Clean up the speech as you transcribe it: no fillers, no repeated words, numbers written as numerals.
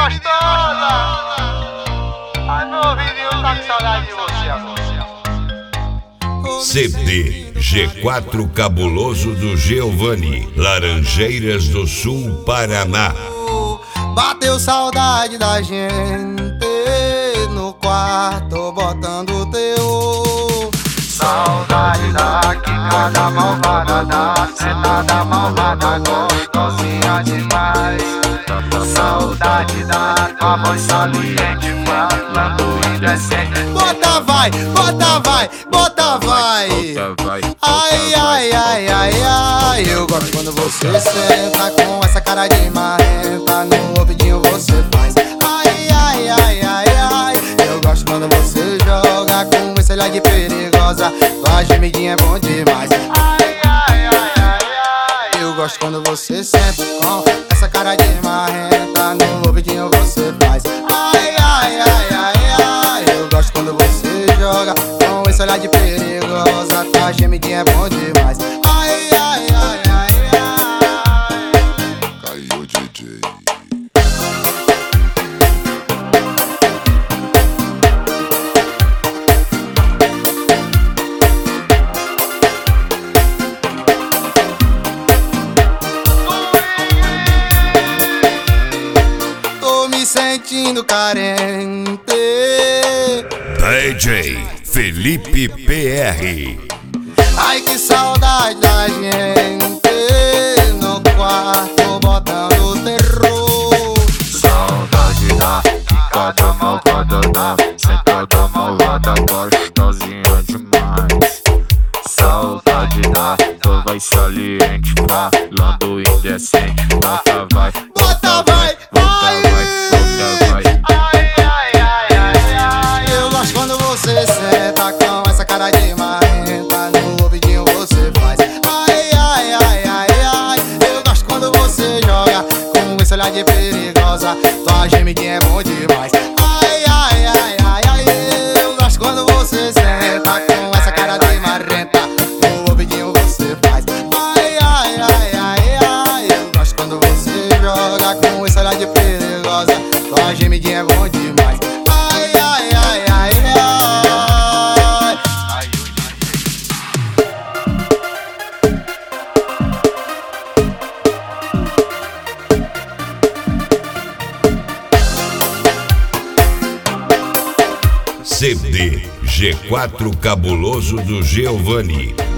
gostosa. Ai, meu ouvidinho tá com saudade de você, amor. CD G4 Cabuloso do Giovanni, Laranjeiras do Sul, Paraná. Bateu saudade da gente no quarto botando teu. Saudade da quicada malvada, da sentada malvada, gostosinha demais. Saudade da tua voz saliente, falando indecente. Bota vai, bota vai, bota vai. Ai, ai, ai, ai, ai. Eu gosto quando você senta com essa cara de marrenta. No ouvidinho você faz. Ai, ai, ai, ai, ai. Eu gosto quando você joga com esse olhar de perigosa. Tua gemidinha é bom demais. Ai, ai, ai, ai, ai. Eu gosto quando você senta com essa cara de marrenta. No ouvidinho você faz. Ai, ai, ai, ai, ai. Eu gosto quando você joga com esse olhar de perigosa. Tua gemidinha é bom demais. Ai, ai, ai, ai, ai. Caiu DJ. Tô me sentindo carente. DJ Felipe PR. Ai, que saudade da gente no quarto botando terror. Saudade da quicada malvada, da sentada malvada, gostosinha demais. Saudade da tua voz saliente, falando indecente. Bota vai, Bota vai, vai. bota vai. Ai, ai, ai, ai, ai. Eu gosto quando você senta com essa cara de marrenta. No ouvidinho você faz. Ai, ai, ai, ai, ai. Eu gosto quando você joga com esse olhar de perigosa. Tua gemidinha é bom demais. Ai, ai, ai, ai, ai. Eu gosto quando você senta com essa cara de marrenta. No ouvidinho você faz. Ai, ai, ai, ai, ai. Eu gosto quando você joga com esse olhar de perigosa. Tua gemidinha é bom demais. Ai, ai, ai, ai, ai. CD G4 Cabuloso do Giovanni,